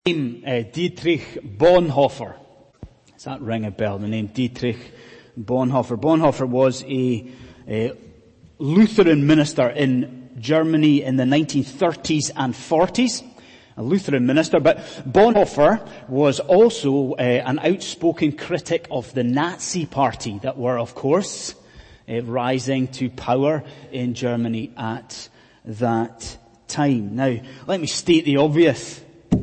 name Dietrich Bonhoeffer. Does that ring a bell? The name Dietrich Bonhoeffer. Bonhoeffer was a Lutheran minister in Germany in the 1930s and 40s. A Lutheran minister, but Bonhoeffer was also an outspoken critic of the Nazi Party that were, of course, rising to power in Germany at that time. Now, let me state the obvious.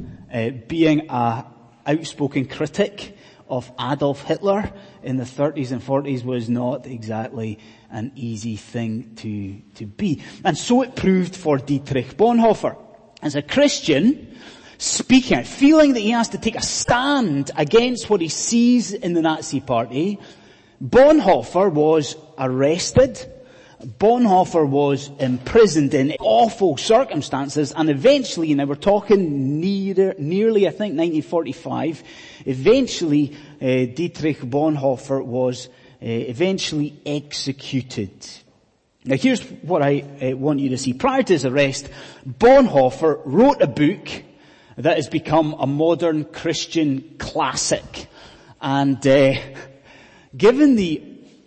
Being an outspoken critic of Adolf Hitler in the 30s and 40s was not exactly an easy thing to be. And so it proved for Dietrich Bonhoeffer. As a Christian, speaking out, feeling that he has to take a stand against what he sees in the Nazi Party, Bonhoeffer was arrested. Bonhoeffer was imprisoned in awful circumstances, and eventually, we're talking nearly, I think, 1945, eventually, Dietrich Bonhoeffer was eventually executed. Now here's what I want you to see. Prior to his arrest, Bonhoeffer wrote a book that has become a modern Christian classic. And given the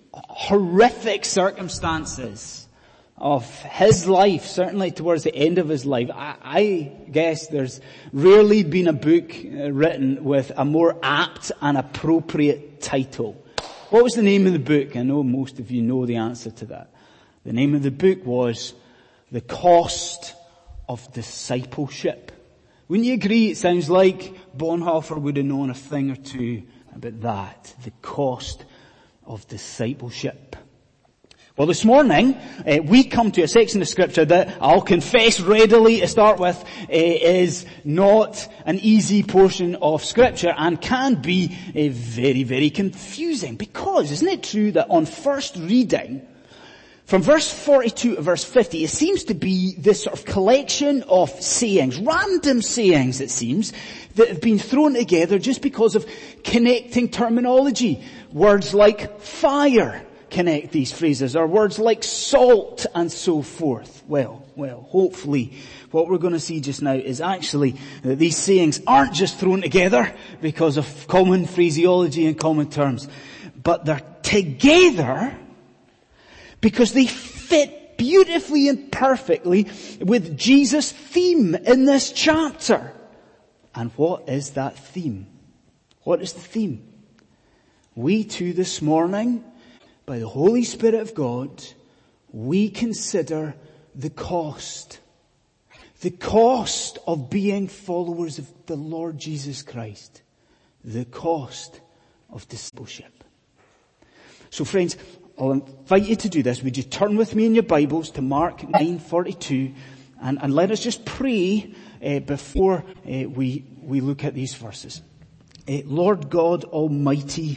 horrific circumstances of his life, certainly towards the end of his life, I guess there's rarely been a book written with a more apt and appropriate title. What was the name of the book? I know most of you know the answer to that. The name of the book was The Cost of Discipleship. Wouldn't you agree? It sounds like Bonhoeffer would have known a thing or two about that. The cost of discipleship. Well, this morning, we come to a section of scripture that I'll confess readily to start with, is not an easy portion of scripture and can be very, very confusing. Because, isn't it true that on first reading, from verse 42 to verse 50, it seems to be this sort of collection of sayings, random sayings it seems, that have been thrown together just because of connecting terminology. Words like fire connect these phrases, or words like salt and so forth. Well, hopefully what we're going to see just now is actually that these sayings aren't just thrown together because of common phraseology and common terms, but they're together because they fit beautifully and perfectly with Jesus' theme in this chapter. And what is that theme? What is the theme? We too this morning, by the Holy Spirit of God, we consider the cost. The cost of being followers of the Lord Jesus Christ. The cost of discipleship. So friends, I'll invite you to do this. Would you turn with me in your Bibles to Mark 9:42 and let us just pray before we look at these verses. Lord God Almighty,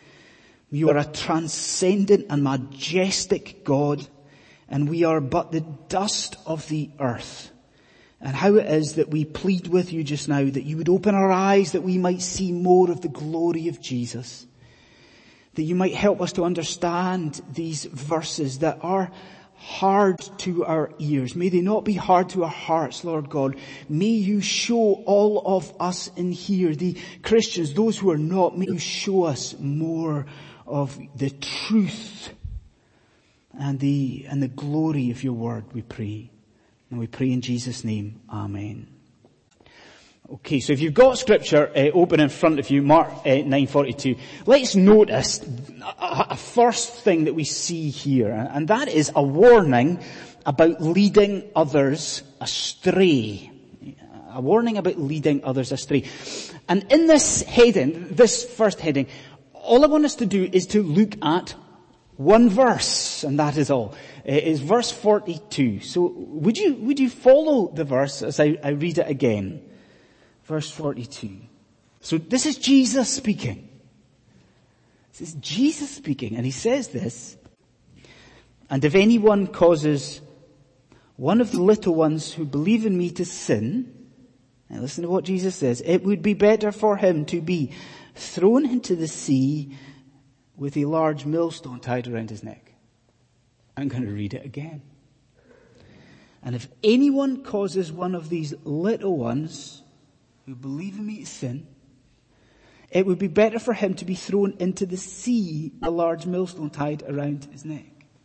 you are a transcendent and majestic God, and we are but the dust of the earth. And how it is that we plead with you just now that you would open our eyes that we might see more of the glory of Jesus. That you might help us to understand these verses that are hard to our ears. May they not be hard to our hearts, Lord God. May you show all of us in here, the Christians, those who are not, may you show us more of the truth and the glory of your word, we pray. And we pray in Jesus' name. Amen. Okay, so if you've got scripture open in front of you, Mark 9:42, let's notice a first thing that we see here, and that is a warning about leading others astray. A warning about leading others astray. And in this heading, this first heading, all I want us to do is to look at one verse, and that is all. It is verse 42. So would you follow the verse as I read it again? Verse 42. So this is Jesus speaking. This is Jesus speaking, and he says this, and if anyone causes one of the little ones who believe in me to sin, and listen to what Jesus says, it would be better for him to be thrown into the sea with a large millstone tied around his neck. I'm going to read it again. And if anyone causes one of these little ones who believe in me to sin, it would be better for him to be thrown into the sea, a large millstone tied around his neck.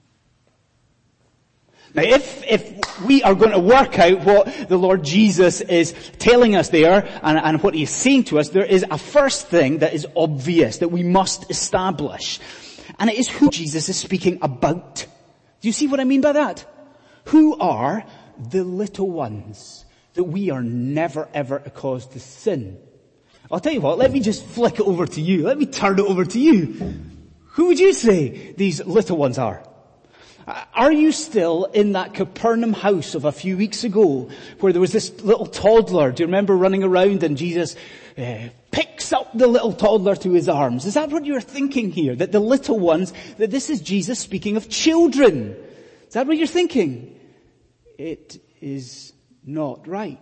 Now if we are going to work out what the Lord Jesus is telling us there and what he is saying to us, there is a first thing that is obvious that we must establish. And it is who Jesus is speaking about. Do you see what I mean by that? Who are the little ones that we are never ever caused to sin? I'll tell you what, let me just flick it over to you. Let me turn it over to you. Who would you say these little ones are? Are you still in that Capernaum house of a few weeks ago where there was this little toddler? Do you remember running around and Jesus picks up the little toddler to his arms? Is that what you're thinking here? That the little ones, that this is Jesus speaking of children? Is that what you're thinking? It is not right.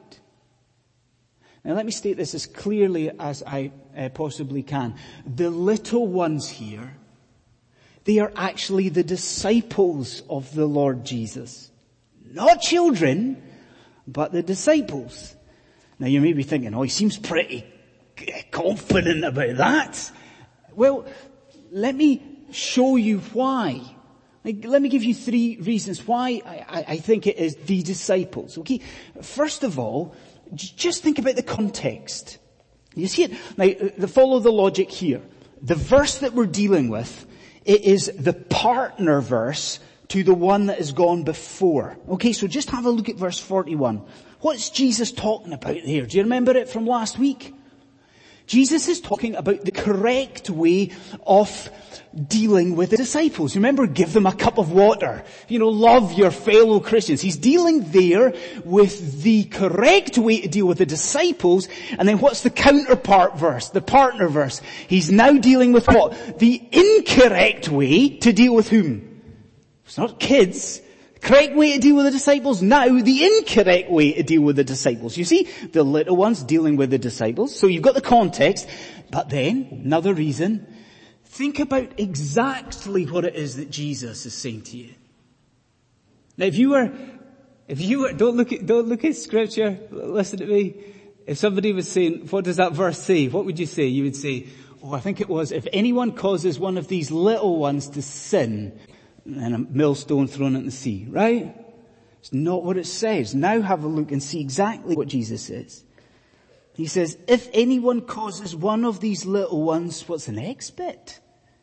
Now let me state this as clearly as I possibly can. The little ones here, they are actually the disciples of the Lord Jesus. Not children, but the disciples. Now you may be thinking, oh, he seems pretty confident about that. Well, let me show you why. Let me give you 3 reasons why I think it is the disciples. Okay, first of all, just think about the context. You see it? Now, follow the logic here. The verse that we're dealing with, it is the partner verse to the one that has gone before. Okay, so just have a look at verse 41. What's Jesus talking about there? Do you remember it from last week? Jesus is talking about the correct way of dealing with the disciples. Remember, give them a cup of water. Love your fellow Christians. He's dealing there with the correct way to deal with the disciples. And then what's the counterpart verse? The partner verse. He's now dealing with what? The incorrect way to deal with whom? It's not kids. Correct way to deal with the disciples. Now the incorrect way to deal with the disciples. You see, the little ones dealing with the disciples. So you've got the context. But then, another reason, think about exactly what it is that Jesus is saying to you. Now if you were, don't look at scripture, listen to me. If somebody was saying, what does that verse say? What would you say? You would say, I think it was, if anyone causes one of these little ones to sin, and a millstone thrown into the sea, right? It's not what it says. Now have a look and see exactly what Jesus says. He says, if anyone causes one of these little ones, what's the next bit?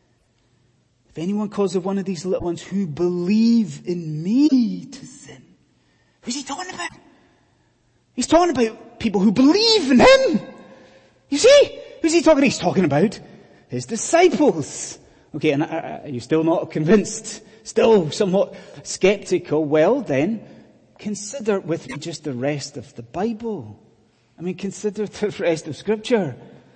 If anyone causes one of these little ones who believe in me to sin. Who's he talking about? He's talking about people who believe in him. You see? Who's he talking about? He's talking about his disciples. Okay, and are you still not convinced? Still somewhat skeptical? Well then, consider with me just the rest of the Bible. Consider the rest of Scripture.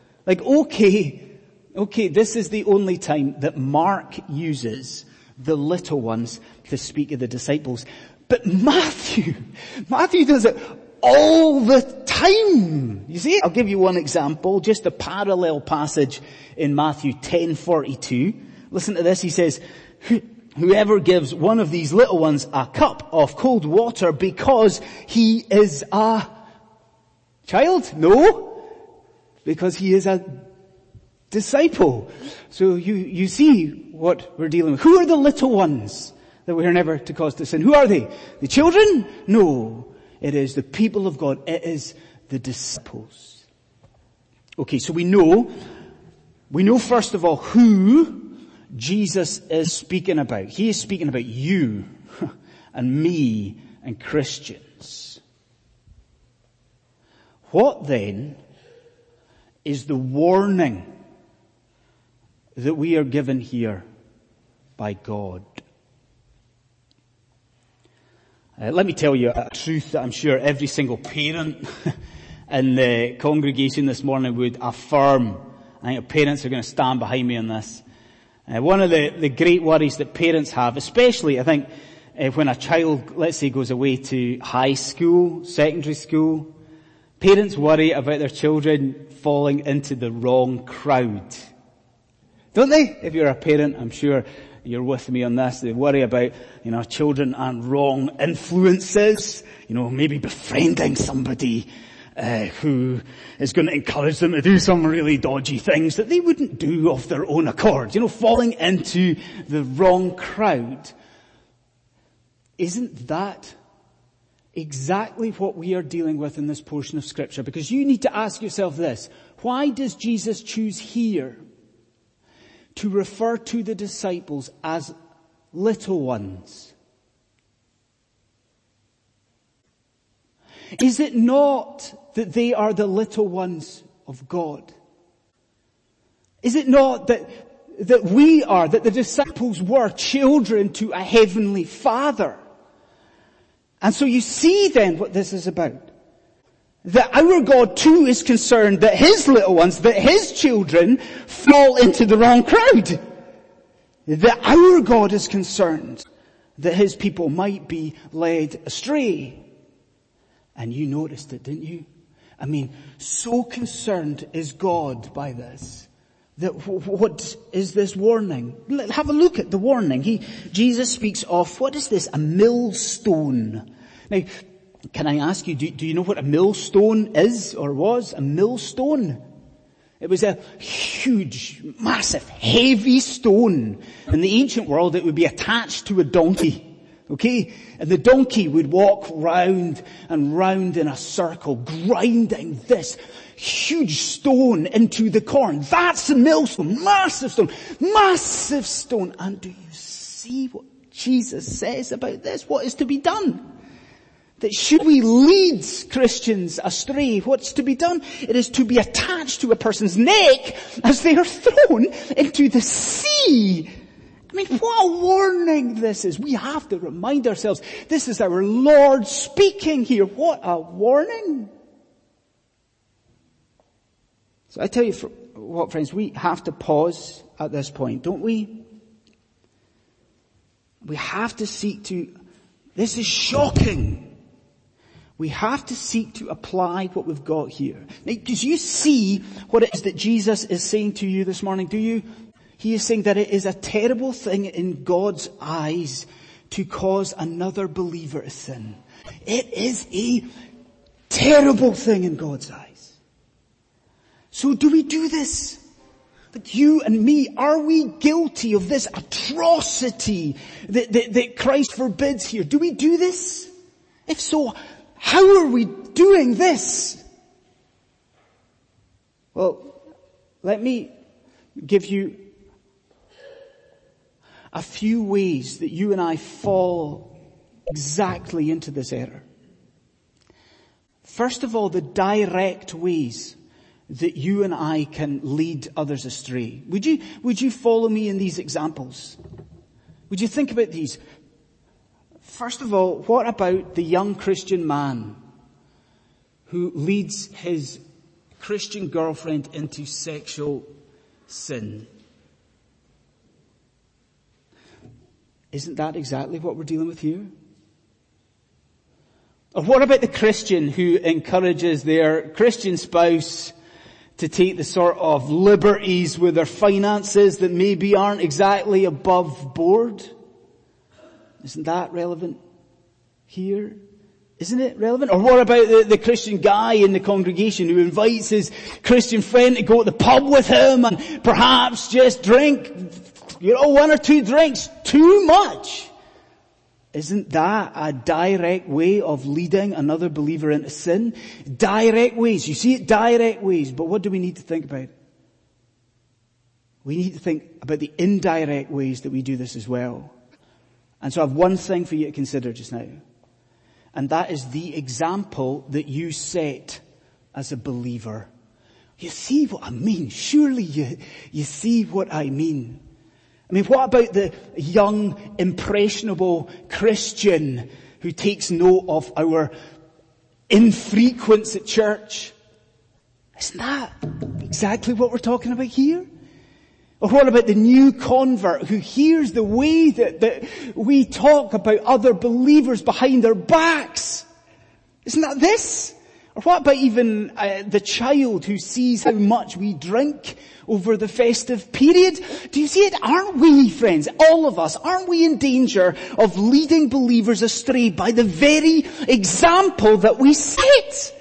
Okay, this is the only time that Mark uses the little ones to speak of the disciples. But Matthew does it all the time. You see? I'll give you one example, just a parallel passage in Matthew 10:42. Listen to this. He says, whoever gives one of these little ones a cup of cold water because he is a child? No, because he is a disciple. So you see what we're dealing with. Who are the little ones that we are never to cause to sin? Who are they? The children? No. It is the people of God. It is the disciples. Okay, so we know first of all who Jesus is speaking about. He is speaking about you and me and Christians. What then is the warning that we are given here by God? Let me tell you a truth that I'm sure every single parent in the congregation this morning would affirm. I think parents are going to stand behind me on this. One of the great worries that parents have, especially I think when a child, let's say, goes away to high school, secondary school, parents worry about their children falling into the wrong crowd. Don't they? If you're a parent, I'm sure you're with me on this. They worry about, children and wrong influences, maybe befriending somebody, who is going to encourage them to do some really dodgy things that they wouldn't do of their own accord. Falling into the wrong crowd. Isn't that exactly what we are dealing with in this portion of Scripture? Because you need to ask yourself this. Why does Jesus choose here to refer to the disciples as little ones? Is it not that they are the little ones of God? Is it not that we are, that the disciples were children to a heavenly Father? And so you see then what this is about. That our God too is concerned that His little ones, that His children fall into the wrong crowd. That our God is concerned that His people might be led astray. And you noticed it, didn't you? So concerned is God by this. That what is this warning? Have a look at the warning. Jesus speaks of, what is this? A millstone. Now, can I ask you, do you know what a millstone is or was? A millstone. It was a huge, massive, heavy stone. In the ancient world, it would be attached to a donkey. Okay? And the donkey would walk round and round in a circle, grinding this huge stone into the corn. That's a millstone. Massive stone. Massive stone. And do you see what Jesus says about this? What is to be done? That should we lead Christians astray, what's to be done? It is to be attached to a person's neck as they are thrown into the sea. What a warning this is. We have to remind ourselves, this is our Lord speaking here. What a warning. So I tell you what, friends, we have to pause at this point, don't we? We have to seek to, this is shocking. We have to seek to apply what we've got here. Now, because you see what it is that Jesus is saying to you this morning, do you? He is saying that it is a terrible thing in God's eyes to cause another believer to sin. It is a terrible thing in God's eyes. So do we do this? Like you and me, are we guilty of this atrocity that Christ forbids here? Do we do this? If so, how are we doing this? Well, let me give you a few ways that you and I fall exactly into this error. First of all, the direct ways that you and I can lead others astray. Would you follow me in these examples? Would you think about these? First of all, what about the young Christian man who leads his Christian girlfriend into sexual sin? Isn't that exactly what we're dealing with here? Or what about the Christian who encourages their Christian spouse to take the sort of liberties with their finances that maybe aren't exactly above board? Isn't that relevant here? Isn't it relevant? Or what about the Christian guy in the congregation who invites his Christian friend to go to the pub with him and perhaps just drink, one or two drinks too much? Isn't that a direct way of leading another believer into sin? Direct ways. You see it, direct ways. But what do we need to think about? We need to think about the indirect ways that we do this as well. And so I have one thing for you to consider just now. And that is the example that you set as a believer. You see what I mean? Surely you see what I mean. What about the young, impressionable Christian who takes note of our infrequence at church? Isn't that exactly what we're talking about here? Or what about the new convert who hears the way that we talk about other believers behind their backs? Isn't that this? Or what about even the child who sees how much we drink over the festive period? Do you see it? Aren't we, friends, all of us, aren't we in danger of leading believers astray by the very example that we set?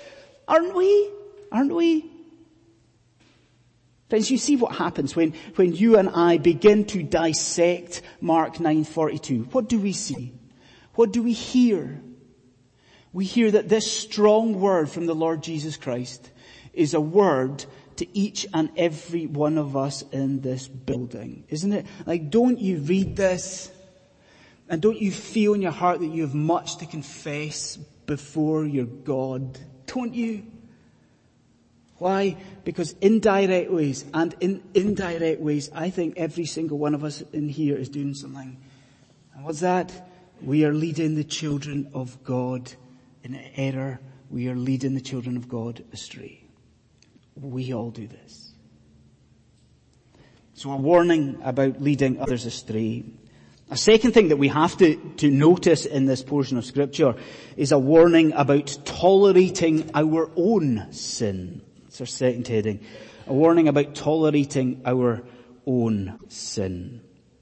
Aren't we? Aren't we? Friends, you see what happens when you and I begin to dissect Mark 9:42. What do we see? What do we hear? We hear that this strong word from the Lord Jesus Christ is a word to each and every one of us in this building. Isn't it? Like, don't you read this and don't you feel in your heart that you have much to confess before your God? Don't you? Why? Because indirect ways and in indirect ways, I think every single one of us in here is doing something. And what's that? We are leading the children of God in error. We are leading the children of God astray. We all do this. So a warning about leading others astray. A second thing that we have to notice in this portion of Scripture is a warning about tolerating our own sin. It's our second heading. A warning about tolerating our own sin.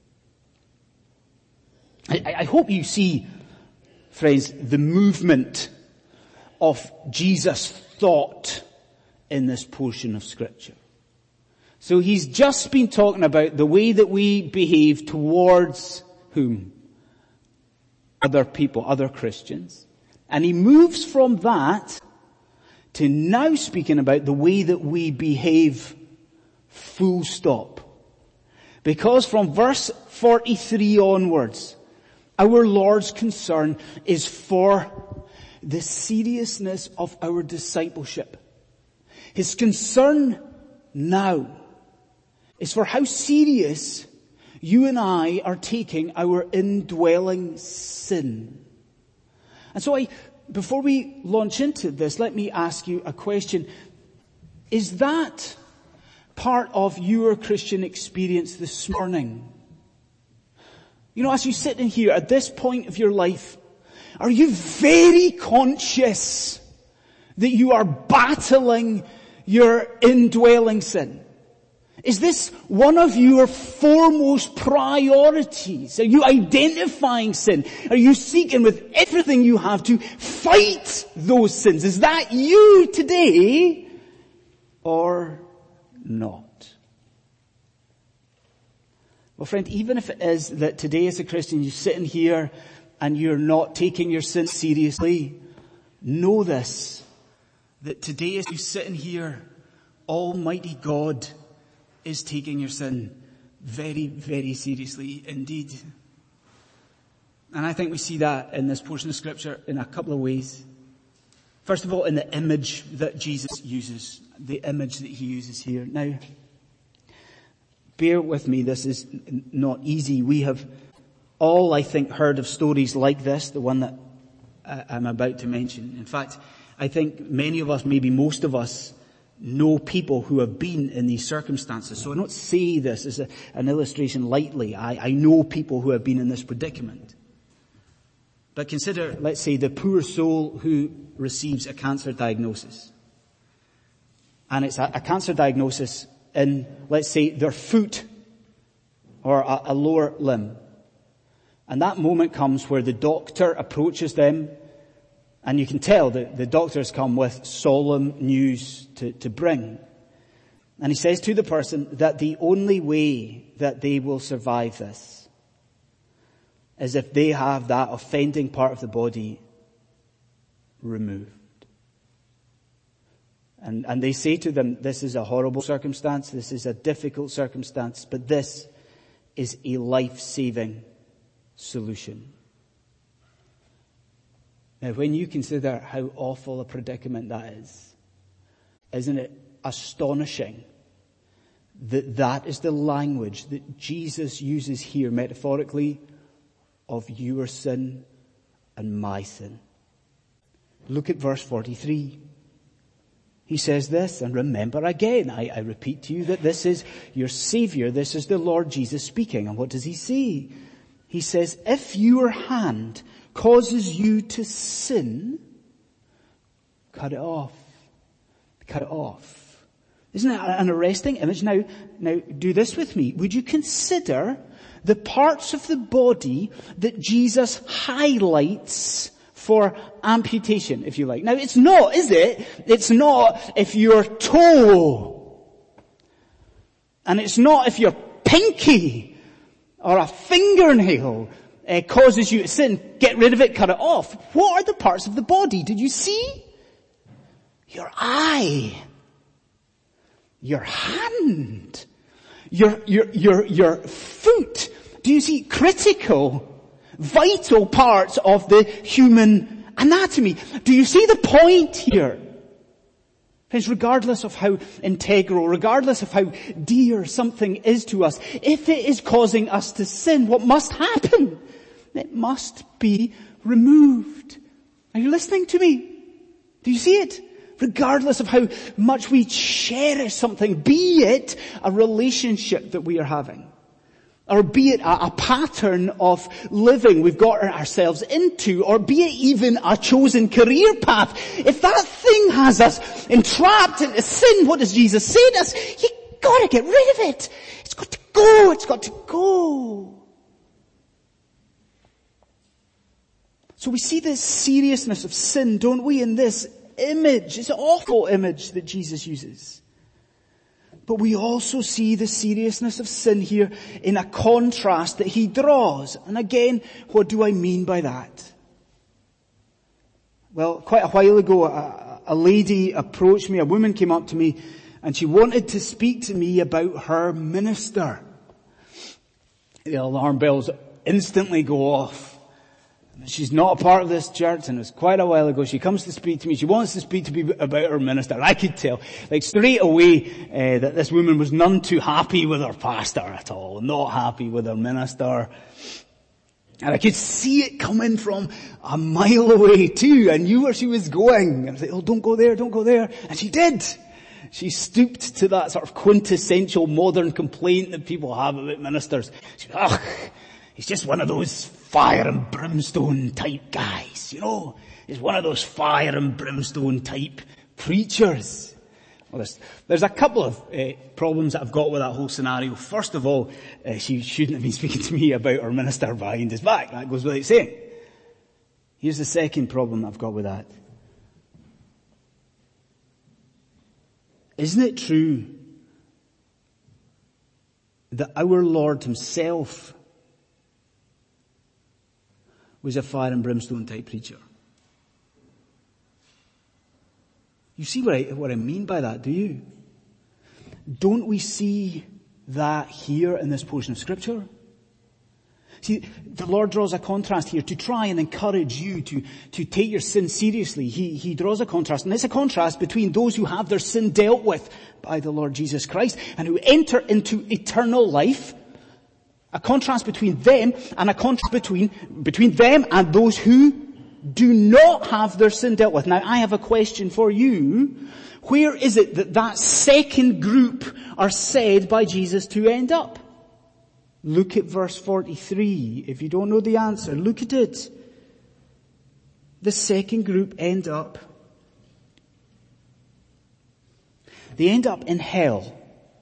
I hope you see, friends, the movement of Jesus' thought in this portion of Scripture. So he's just been talking about the way that we behave towards whom? Other people, other Christians. And he moves from that to now speaking about the way that we behave, full stop. Because from verse 43 onwards, our Lord's concern is for the seriousness of our discipleship. His concern now is for how serious you and I are taking our indwelling sin. And so before we launch into this, let me ask you a question. Is that part of your Christian experience this morning? You know, as you sit in here at this point of your life, are you very conscious that you are battling your indwelling sin? Is this one of your foremost priorities? Are you identifying sin? Are you seeking with everything you have to fight those sins? Is that you today or not? Well, friend, even if it is that today as a Christian you're sitting here and you're not taking your sin seriously, know this, that today as you're sitting here, Almighty God is taking your sin very, very seriously indeed. And I think we see that in this portion of Scripture in a couple of ways. First of all, in the image that Jesus uses, the image that he uses here. Now, bear with me, this is not easy. We have all, I think, heard of stories like this, the one that I'm about to mention. In fact, I think many of us, maybe most of us, know people who have been in these circumstances. So I don't say this as an illustration lightly. I know people who have been in this predicament. But consider, let's say, the poor soul who receives a cancer diagnosis. And it's a cancer diagnosis in, let's say, their foot or a lower limb. And that moment comes where the doctor approaches them, and you can tell that the doctor's come with solemn news to bring. And he says to the person that the only way that they will survive this is if they have that offending part of the body removed. And they say to them, this is a horrible circumstance, this is a difficult circumstance, but this is a life-saving solution. Now, when you consider how awful a predicament that is, isn't it astonishing that that is the language that Jesus uses here metaphorically of your sin and my sin? Look at verse 43. He says this, and remember again, I repeat to you that this is your Savior, this is the Lord Jesus speaking. And what does he say? He says, if your hand causes you to sin, cut it off. Cut it off. Isn't that an arresting image? Now do this with me. Would you consider the parts of the body that Jesus highlights for amputation, if you like. Now it's not, is it? It's not if your toe, and it's not if your pinky or a fingernail causes you to sin. Get rid of it, cut it off. What are the parts of the body? Did you see? Your eye, your hand, your foot. Do you see? Critical, vital parts of the human anatomy. Do you see the point here? Friends, regardless of how integral, regardless of how dear something is to us, if it is causing us to sin, what must happen? It must be removed. Are you listening to me? Do you see it? Regardless of how much we cherish something, be it a relationship that we are having, or be it a pattern of living we've got ourselves into, or be it even a chosen career path. If that thing has us entrapped into sin, what does Jesus say to us? You've got to get rid of it. It's got to go. It's got to go. So we see the seriousness of sin, don't we, in this image, this awful image that Jesus uses. But we also see the seriousness of sin here in a contrast that he draws. And again, what do I mean by that? Well, quite a while ago, a lady approached me, a woman came up to me, and she wanted to speak to me about her minister. The alarm bells instantly go off. She's not a part of this church, and it was quite a while ago. She comes to speak to me. She wants to speak to me about her minister. I could tell, like straight away, that this woman was none too happy with her pastor at all. Not happy with her minister. And I could see it coming from a mile away too. I knew where she was going. I was like, oh, don't go there, don't go there. And she did. She stooped to that sort of quintessential modern complaint that people have about ministers. She said, he's just one of those fire and brimstone type guys, you know. He's one of those fire and brimstone type preachers. Well, there's a couple of problems that I've got with that whole scenario. First of all, she shouldn't have been speaking to me about her minister behind his back. That goes without saying. Here's the second problem I've got with that. Isn't it true that our Lord himself was a fire and brimstone type preacher? You see what I mean by that, do you? Don't we see that here in this portion of Scripture? See, the Lord draws a contrast here to try and encourage you to take your sin seriously. He draws a contrast, and it's a contrast between those who have their sin dealt with by the Lord Jesus Christ and who enter into eternal life. A contrast between them and a contrast between them and those who do not have their sin dealt with. Now, I have a question for you. Where is it that second group are said by Jesus to end up? Look at verse 43. If you don't know the answer, look at it. The second group end up in hell.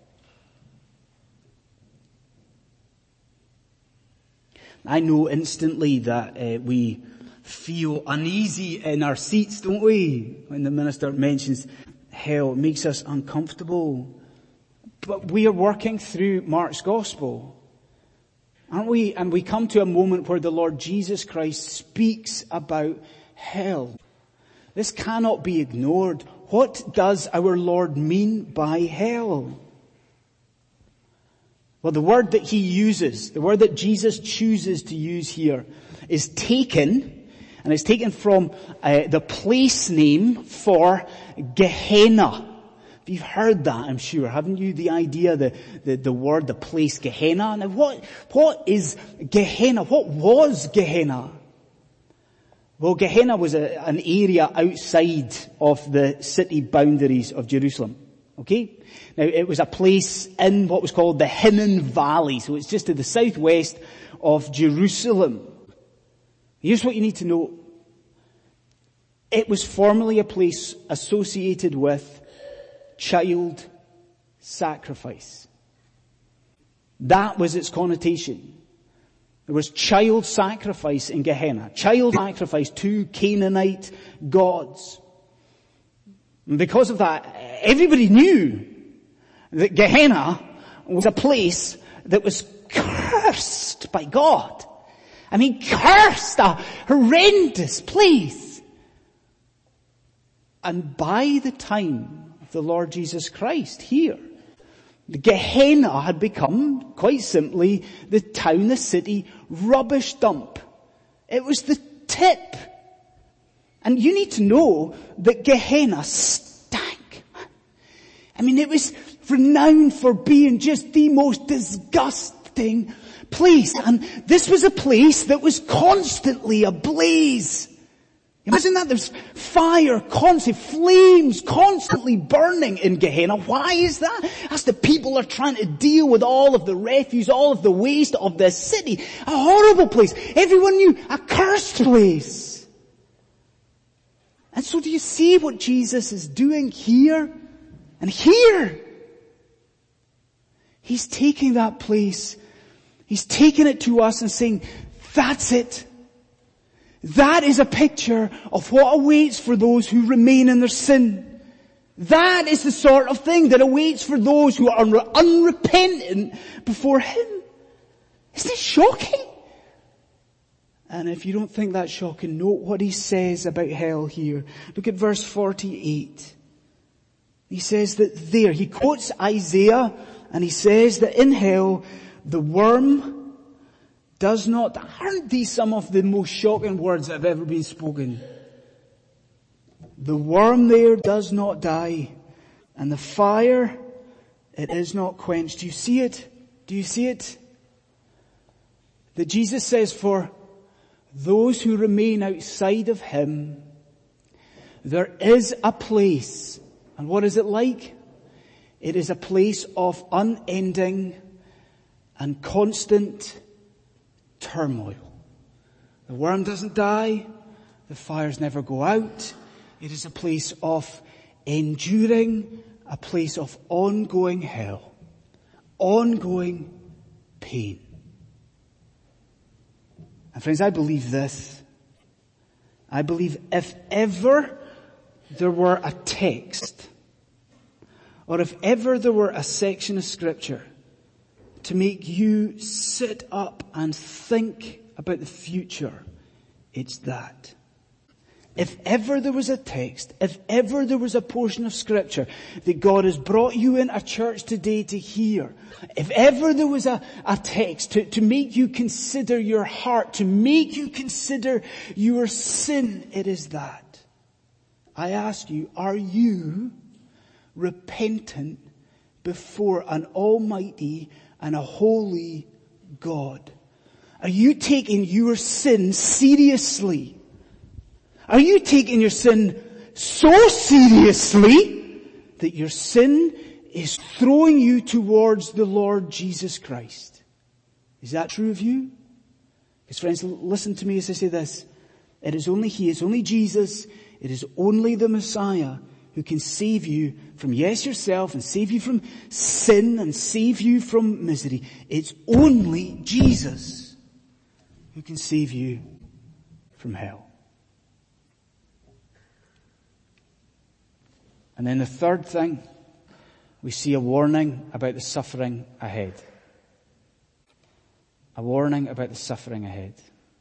I know instantly that we feel uneasy in our seats, don't we? When the minister mentions hell, it makes us uncomfortable. But we are working through Mark's gospel, aren't we? And we come to a moment where the Lord Jesus Christ speaks about hell. This cannot be ignored. What does our Lord mean by hell? Well, the word that he uses, the word that Jesus chooses to use here is taken, and it's taken from the place name for Gehenna. You've heard that, I'm sure, haven't you? The idea, the word, the place Gehenna. Now what is Gehenna? What was Gehenna? Well, Gehenna was an area outside of the city boundaries of Jerusalem. Okay? Now, it was a place in what was called the Hinnom Valley, so it's just to the southwest of Jerusalem. Here's what you need to know. It was formerly a place associated with child sacrifice. That was its connotation. There was child sacrifice in Gehenna. Child sacrifice to Canaanite gods. And because of that, everybody knew that Gehenna was a place that was cursed by God. I mean, cursed, a horrendous place. And by the time of the Lord Jesus Christ here, the Gehenna had become, quite simply, the town, the city, rubbish dump. It was the tip. And you need to know that Gehenna stank. I mean, it was renowned for being just the most disgusting place. And this was a place that was constantly ablaze. Imagine that, there's fire, constant flames constantly burning in Gehenna. Why is that? That's the people are trying to deal with all of the refuse, all of the waste of the city. A horrible place. Everyone knew, a cursed place. And so do you see what Jesus is doing here? And here, He's taking that place, He's taking it to us and saying, that's it. That is a picture of what awaits for those who remain in their sin. That is the sort of thing that awaits for those who are unrepentant before Him. Isn't it shocking? And if you don't think that's shocking, note what He says about hell here. Look at verse 48. He says that there, he quotes Isaiah, and he says that in hell, the worm does not, aren't these some of the most shocking words that have ever been spoken? The worm there does not die, and the fire, it is not quenched. Do you see it? Do you see it? That Jesus says for those who remain outside of Him, there is a place. And what is it like? It is a place of unending and constant turmoil. The worm doesn't die. The fires never go out. It is a place of enduring, a place of ongoing hell, ongoing pain. And friends, I believe this. I believe if ever there were a text, or if ever there were a section of Scripture to make you sit up and think about the future, it's that. If ever there was a text, if ever there was a portion of Scripture that God has brought you in a church today to hear, if ever there was a text to make you consider your heart, to make you consider your sin, it is that. I ask you, are you repentant before an almighty and a holy God? Are you taking your sin seriously? Are you taking your sin so seriously that your sin is throwing you towards the Lord Jesus Christ? Is that true of you? Because friends, listen to me as I say this. It is only He, it's only Jesus, it is only the Messiah who can save you from, yes, yourself, and save you from sin, and save you from misery. It's only Jesus who can save you from hell. And then the third thing, we see a warning about the suffering ahead. A warning about the suffering ahead.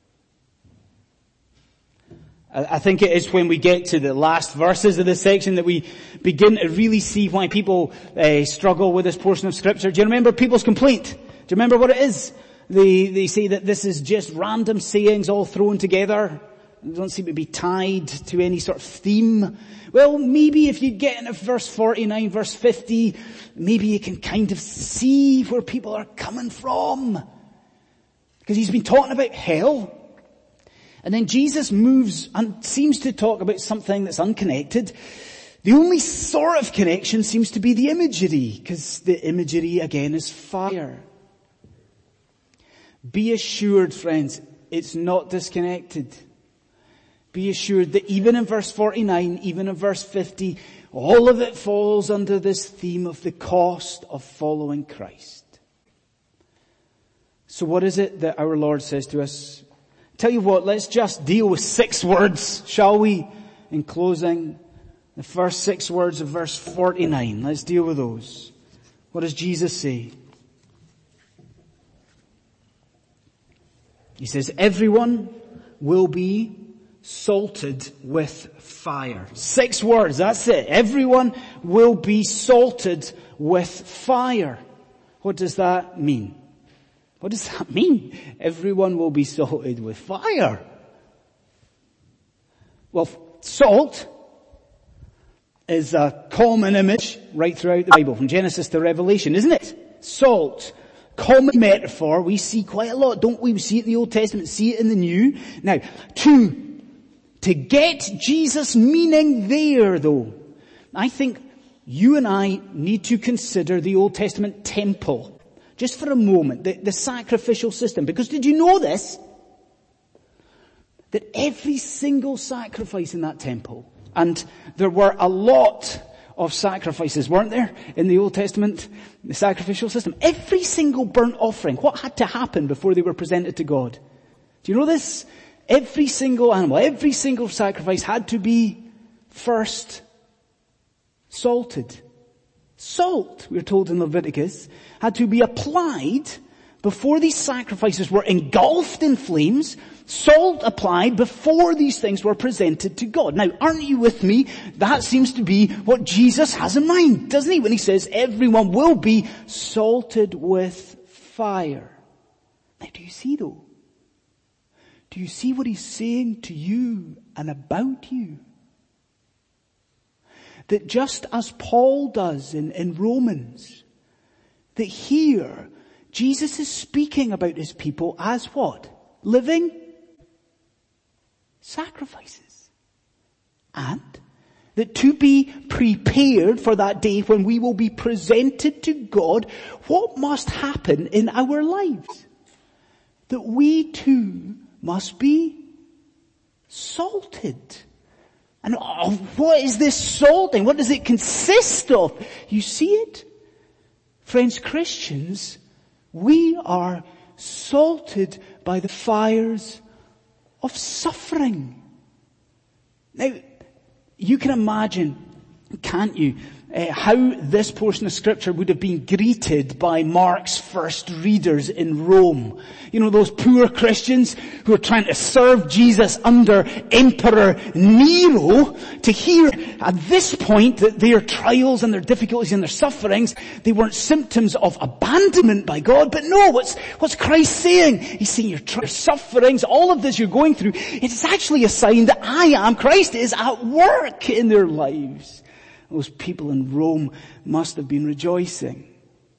I think it is when we get to the last verses of this section that we begin to really see why people struggle with this portion of Scripture. Do you remember people's complaint? Do you remember what it is? They say that this is just random sayings all thrown together. They don't seem to be tied to any sort of theme. Well, maybe if you get into verse 49, verse 50, maybe you can kind of see where people are coming from. Because he's been talking about hell. And then Jesus moves and seems to talk about something that's unconnected. The only sort of connection seems to be the imagery, because the imagery again is fire. Be assured, friends, it's not disconnected. Be assured that even in verse 49, even in verse 50, all of it falls under this theme of the cost of following Christ. So what is it that our Lord says to us? Tell you what, let's just deal with 6 words, shall we? In closing, the first 6 words of verse 49. Let's deal with those. What does Jesus say? He says, everyone will be salted with fire. 6 words, that's it. Everyone will be salted with fire. What does that mean? What does that mean? Everyone will be salted with fire. Well, salt is a common image right throughout the Bible, from Genesis to Revelation, isn't it? Salt. Common metaphor. We see quite a lot, don't we? We see it in the Old Testament, see it in the New. Now, to get Jesus' meaning there though, I think you and I need to consider the Old Testament temple. Just for a moment, the sacrificial system. Because did you know this? That every single sacrifice in that temple, and there were a lot of sacrifices, weren't there, in the Old Testament, the sacrificial system. Every single burnt offering, what had to happen before they were presented to God? Do you know this? Every single animal, every single sacrifice had to be first salted. Salt, we're told in Leviticus, had to be applied before these sacrifices were engulfed in flames. Salt applied before these things were presented to God. Now, aren't you with me? That seems to be what Jesus has in mind, doesn't he? When he says everyone will be salted with fire. Now, do you see though? Do you see what he's saying to you and about you? That just as Paul does in Romans, that here, Jesus is speaking about his people as what? Living sacrifices. And that to be prepared for that day when we will be presented to God, what must happen in our lives? That we too must be salted. And what is this salting? What does it consist of? You see it? Friends, Christians, we are salted by the fires of suffering. Now, you can imagine, can't you, how this portion of scripture would have been greeted by Mark's first readers in Rome. You know, those poor Christians who were trying to serve Jesus under Emperor Nero, to hear at this point that their trials and their difficulties and their sufferings, they weren't symptoms of abandonment by God, but no, what's Christ saying? He's saying your sufferings, all of this you're going through, it's actually a sign that Christ is at work in their lives. Those people in Rome must have been rejoicing.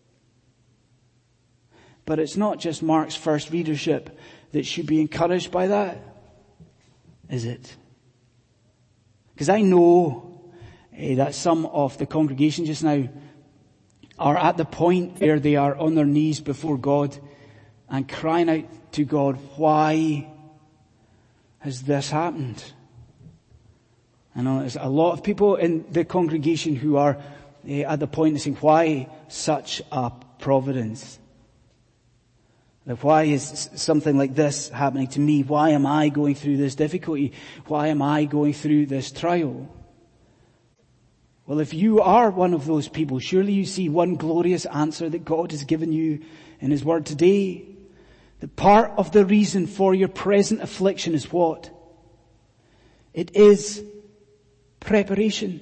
But it's not just Mark's first readership that should be encouraged by that, is it? Because I know that some of the congregation just now are at the point where they are on their knees before God and crying out to God, why has this happened? I know there's a lot of people in the congregation who are at the point of saying, why such a providence? Like, why is something like this happening to me? Why am I going through this difficulty? Why am I going through this trial? Well, if you are one of those people, surely you see one glorious answer that God has given you in His Word today. That part of the reason for your present affliction is what? It is preparation.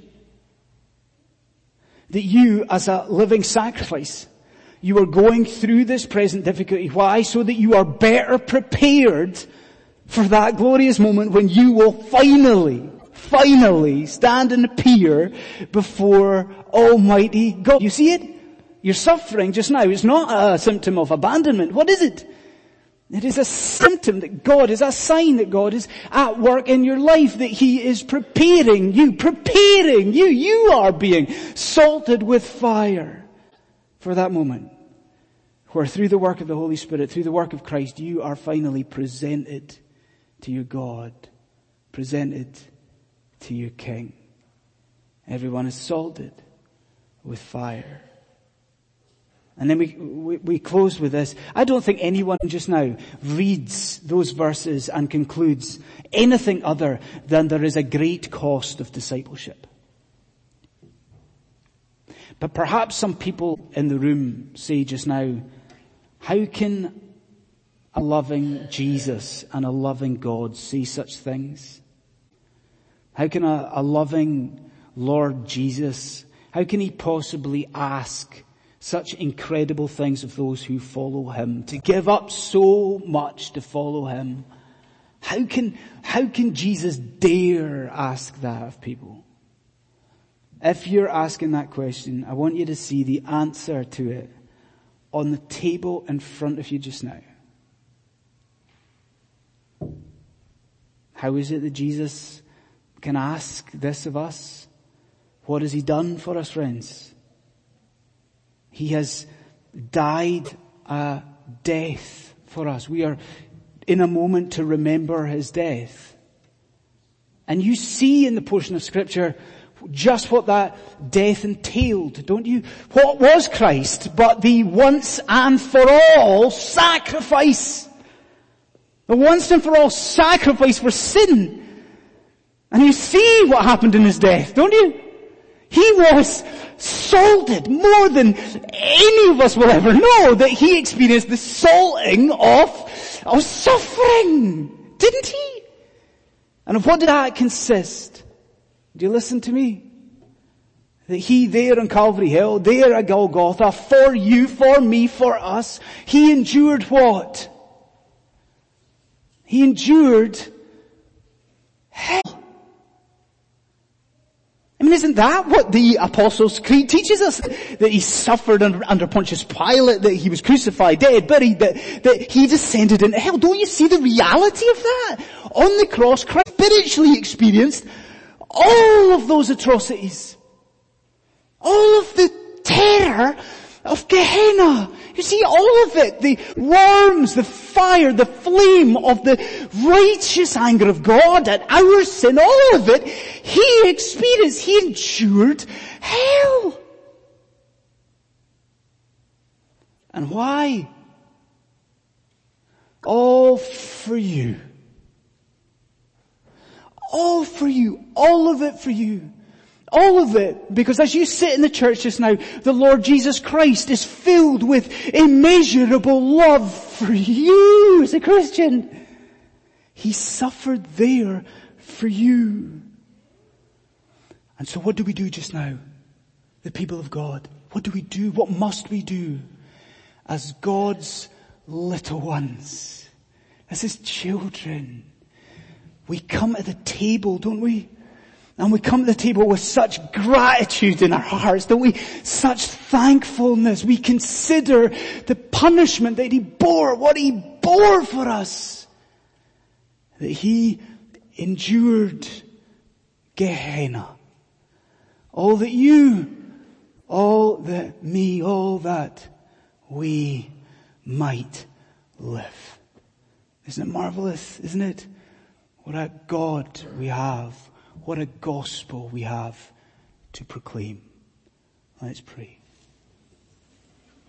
That you, as a living sacrifice, you are going through this present difficulty. Why? So that you are better prepared for that glorious moment when you will finally stand and appear before Almighty God. You see it? Your suffering just now is not a symptom of abandonment. What is it? It is a symptom that God is a sign that God is at work in your life, that He is preparing you. You are being salted with fire for that moment where through the work of the Holy Spirit, through the work of Christ, you are finally presented to your God, presented to your King. Everyone is salted with fire. And then we close with this. I don't think anyone just now reads those verses and concludes anything other than there is a great cost of discipleship. But perhaps some people in the room say just now, how can a loving Jesus and a loving God say such things? How can a loving Lord Jesus, how can he possibly ask such incredible things of those who follow him, to give up so much to follow him? How can Jesus dare ask that of people? If you're asking that question, I want you to see the answer to it on the table in front of you just now. How is it that Jesus can ask this of us? What has he done for us, friends? He has died a death for us. We are in a moment to remember his death. And you see in the portion of Scripture just what that death entailed, don't you? What was Christ but the once and for all sacrifice? The once and for all sacrifice for sin. And you see what happened in his death, don't you? He was salted more than any of us will ever know, that he experienced the salting of suffering. Didn't he? And of what did that consist? Do you listen to me? That he there on Calvary Hill, there at Golgotha, for you, for me, for us, he endured what? He endured hell. I mean, isn't that what the Apostles' Creed teaches us? That he suffered under Pontius Pilate, that he was crucified, dead, buried, that he descended into hell. Don't you see the reality of that? On the cross, Christ spiritually experienced all of those atrocities. All of the terror of Gehenna. You see, all of it. The worms, the fire, the flame of the righteous anger of God at our sin, all of it, he experienced. He endured hell. And why? All for you. All for you. All of it for you. All of it. Because as you sit in the church just now, the Lord Jesus Christ is filled with immeasurable love for you as a Christian. He suffered there for you. And so what do we do just now? The people of God. What do we do? What must we do? As God's little ones. As his children. We come to the table, don't we? And we come to the table with such gratitude in our hearts, don't we? Such thankfulness. We consider the punishment that he bore, what he bore for us. That he endured Gehenna. All that you, all that me, all that we might live. Isn't it marvelous? Isn't it? What a God we have. What a gospel we have to proclaim. Let's pray.